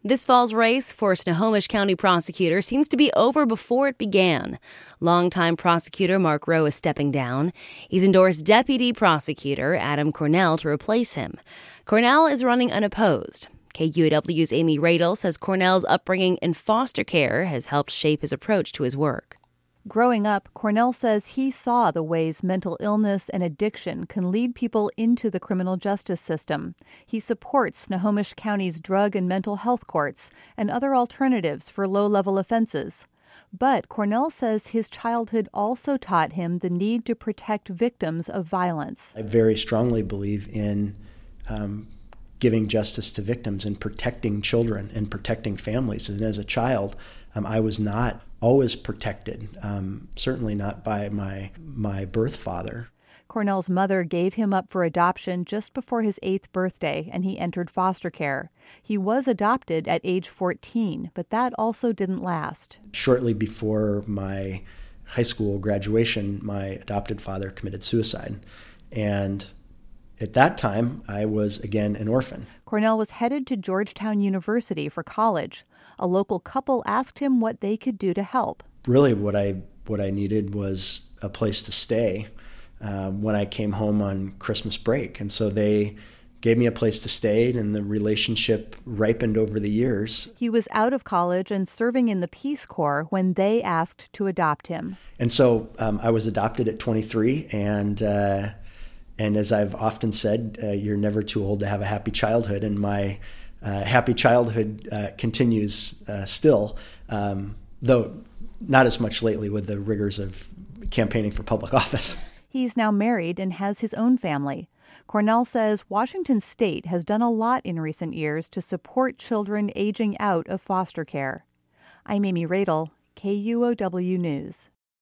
This fall's race for Snohomish County prosecutor seems to be over before it began. Longtime prosecutor Mark Rowe is stepping down. He's endorsed Deputy Prosecutor Adam Cornell to replace him. Cornell is running unopposed. KUOW's Amy Radel says Cornell's upbringing in foster care has helped shape his approach to his work. Growing up, Cornell says he saw the ways mental illness and addiction can lead people into the criminal justice system. He supports Snohomish County's drug and mental health courts and other alternatives for low-level offenses. But Cornell says his childhood also taught him the need to protect victims of violence. I very strongly believe in giving justice to victims and protecting children and protecting families. And as a child, I was not always protected, certainly not by my birth father. Cornell's mother gave him up for adoption just before his 8th birthday, and he entered foster care. He was adopted at age 14, but that also didn't last. Shortly before my high school graduation, my adopted father committed suicide. And at that time, I was again an orphan. Cornell was headed to Georgetown University for college. A local couple asked him what they could do to help. Really, what I needed was a place to stay when I came home on Christmas break. And so they gave me a place to stay, and the relationship ripened over the years. He was out of college and serving in the Peace Corps when they asked to adopt him. And so I was adopted at 23, and as I've often said, you're never too old to have a happy childhood, and my happy childhood continues still, though not as much lately with the rigors of campaigning for public office. He's now married and has his own family. Cornell says Washington State has done a lot in recent years to support children aging out of foster care. I'm Amy Radel, KUOW News.